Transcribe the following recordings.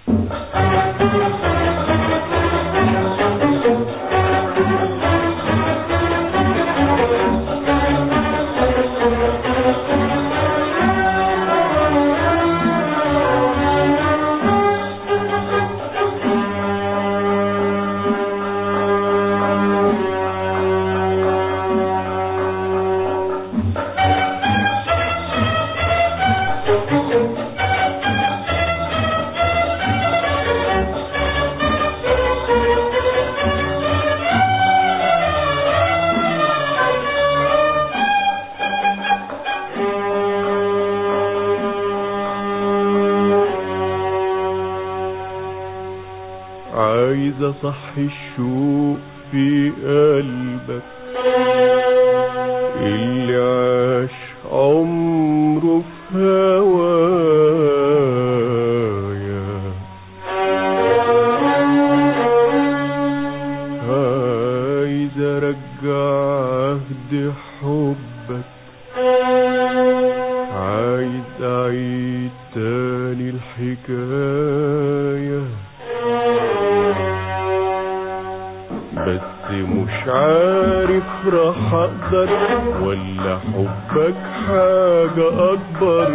عايز اصحي الشوق في قلبك اللي عاش عمره في هوايا، عايز ارجع عهد حبك، عايز اعيد تاني الحكاية، بس مش عارف راح اقدر ولا حبك حاجة اكبر،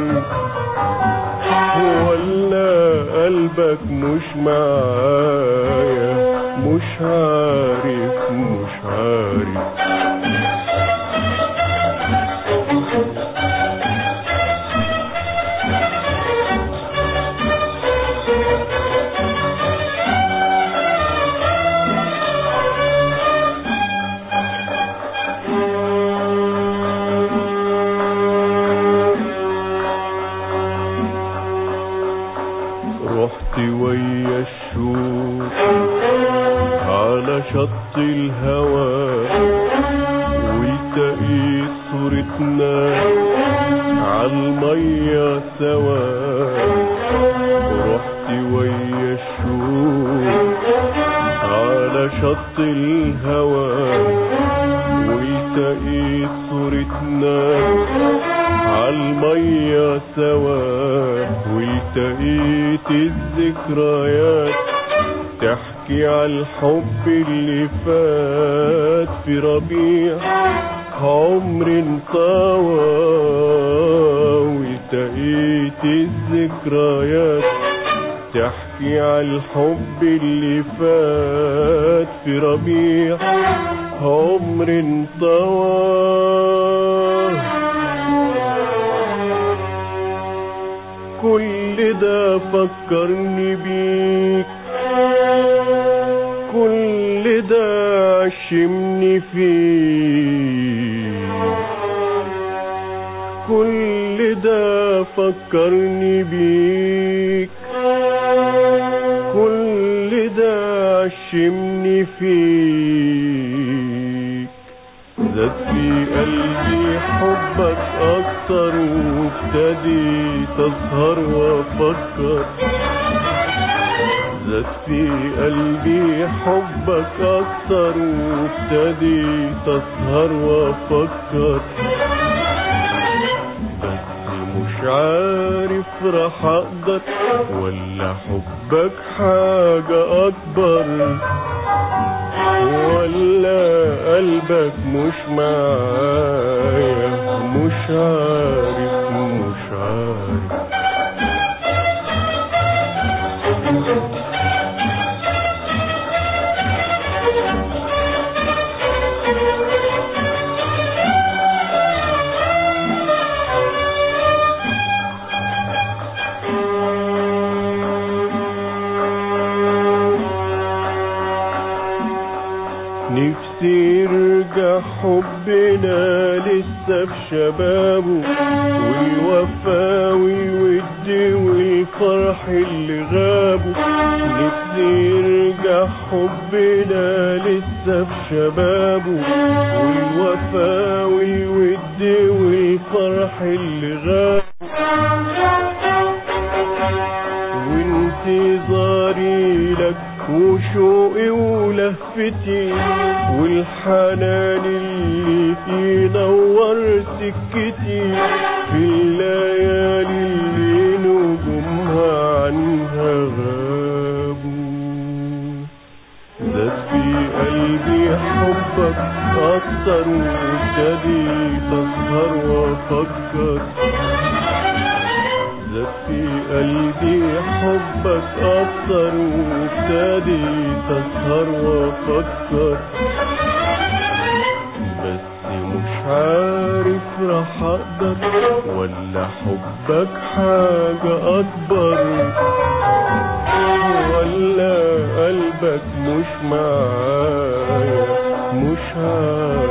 ولا قلبك مش معايا، مش عارف مش عارف. رحت ويا الشوق على شط الهوى والتقيت صورتنا عالمية سوا، رحت ويا الشوق على شط الهوى والتقيت صورتنا عالمية سوا، والتقيت الذكريات تحكي عالحب اللي فات في ربيع عمر انطوى، والتقيت الذكريات تحكي عالحب اللي فات في ربيع عمر انطوى. كل ده فكرني بيك، كل ده عشمني فيك، كل ده فكرني بيك، كل ده عشمني فيك، زاد في قلبي حبك اكتر وابتديت اسهر وافكر، زاد في قلبي حبك اكتر وابتديت اسهر وافكر، بس مش عارف راح اقدر ولا حبك حاجة اكبر، ولا قلبك مش معايا، مش عارف مش عارف. نفسي يرجع حبنا لسه في شبابه، والوفا والود والفرح اللي غابوا، نفسي يرجع حبنا لسه في شبابه، والوفا والود والفرح اللي غابوا، وانتظاري لك وشوقي ولهفتي والحنان اللي ينور سكتي في الليالي اللي نجومها عنها غاب. اسهر وافكر، زاد في قلبي حبك اكتر وابتديت اسهر وافكر، بس مش عارف راح اقدر ولا حبك حاجة اكبر، ولا قلبك مش معايا مش عارف.